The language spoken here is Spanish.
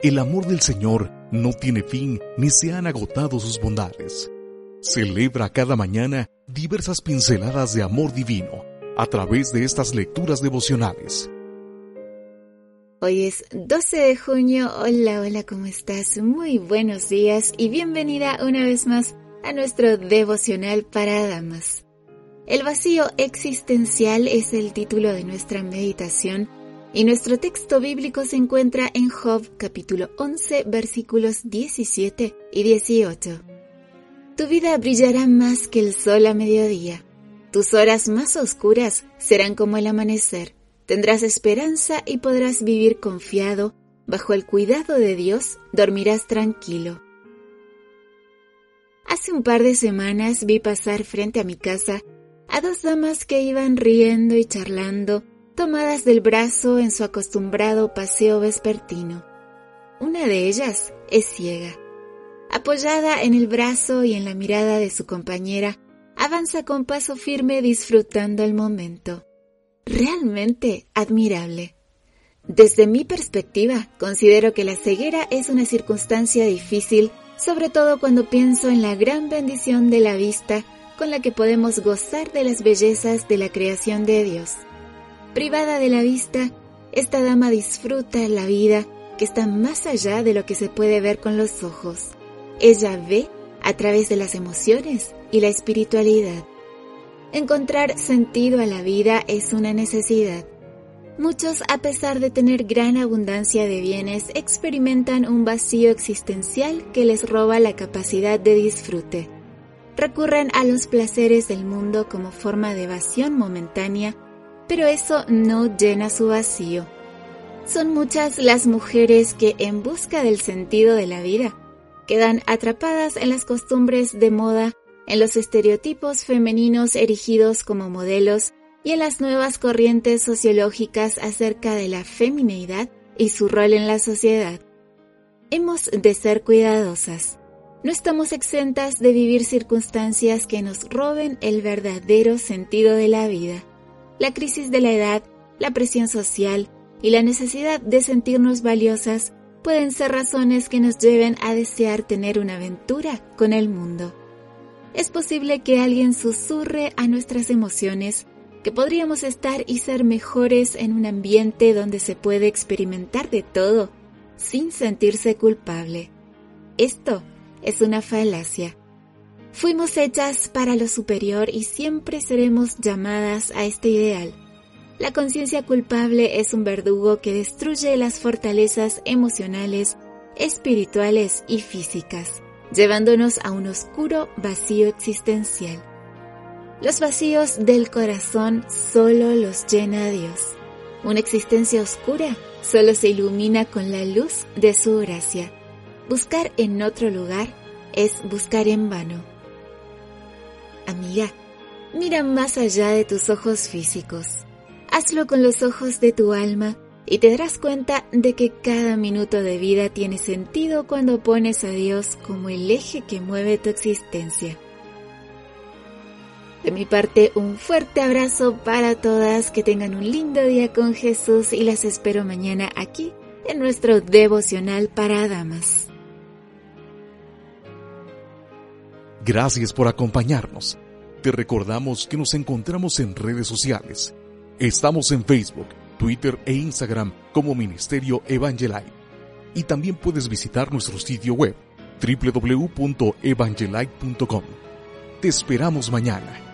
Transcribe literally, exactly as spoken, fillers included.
El amor del Señor no tiene fin ni se han agotado sus bondades. Celebra cada mañana diversas pinceladas de amor divino a través de estas lecturas devocionales. Hoy es doce de junio. Hola, hola, ¿cómo estás? Muy buenos días y bienvenida una vez más a nuestro devocional para damas. El vacío existencial es el título de nuestra meditación y nuestro texto bíblico se encuentra en Job capítulo once versículos diecisiete y dieciocho. Tu vida brillará más que el sol a mediodía. Tus horas más oscuras serán como el amanecer. Tendrás esperanza y podrás vivir confiado. Bajo el cuidado de Dios dormirás tranquilo. Hace un par de semanas vi pasar frente a mi casa a dos damas que iban riendo y charlando, tomadas del brazo en su acostumbrado paseo vespertino. Una de ellas es ciega. Apoyada en el brazo y en la mirada de su compañera, avanza con paso firme disfrutando el momento. Realmente admirable. Desde mi perspectiva, considero que la ceguera es una circunstancia difícil, sobre todo cuando pienso en la gran bendición de la vista con la que podemos gozar de las bellezas de la creación de Dios. Privada de la vista, esta dama disfruta la vida que está más allá de lo que se puede ver con los ojos. Ella ve a través de las emociones y la espiritualidad. Encontrar sentido a la vida es una necesidad. Muchos, a pesar de tener gran abundancia de bienes, experimentan un vacío existencial que les roba la capacidad de disfrute. Recurren a los placeres del mundo como forma de evasión momentánea, pero eso no llena su vacío. Son muchas las mujeres que, en busca del sentido de la vida, quedan atrapadas en las costumbres de moda, en los estereotipos femeninos erigidos como modelos y en las nuevas corrientes sociológicas acerca de la femineidad y su rol en la sociedad. Hemos de ser cuidadosas. No estamos exentas de vivir circunstancias que nos roben el verdadero sentido de la vida. La crisis de la edad, la presión social y la necesidad de sentirnos valiosas pueden ser razones que nos lleven a desear tener una aventura con el mundo. Es posible que alguien susurre a nuestras emociones que podríamos estar y ser mejores en un ambiente donde se puede experimentar de todo sin sentirse culpable. Esto es una falacia. Fuimos hechas para lo superior y siempre seremos llamadas a este ideal. La conciencia culpable es un verdugo que destruye las fortalezas emocionales, espirituales y físicas, llevándonos a un oscuro vacío existencial. Los vacíos del corazón solo los llena Dios. Una existencia oscura solo se ilumina con la luz de su gracia. Buscar en otro lugar es buscar en vano. Amiga, mira más allá de tus ojos físicos. Hazlo con los ojos de tu alma y te darás cuenta de que cada minuto de vida tiene sentido cuando pones a Dios como el eje que mueve tu existencia. De mi parte, un fuerte abrazo para todas, que tengan un lindo día con Jesús y las espero mañana aquí en nuestro devocional para damas. Gracias por acompañarnos. Te recordamos que nos encontramos en redes sociales. Estamos en Facebook, Twitter e Instagram como Ministerio Evangelite. Y también puedes visitar nuestro sitio web doble u doble u doble u punto evangelite punto com. Te esperamos mañana.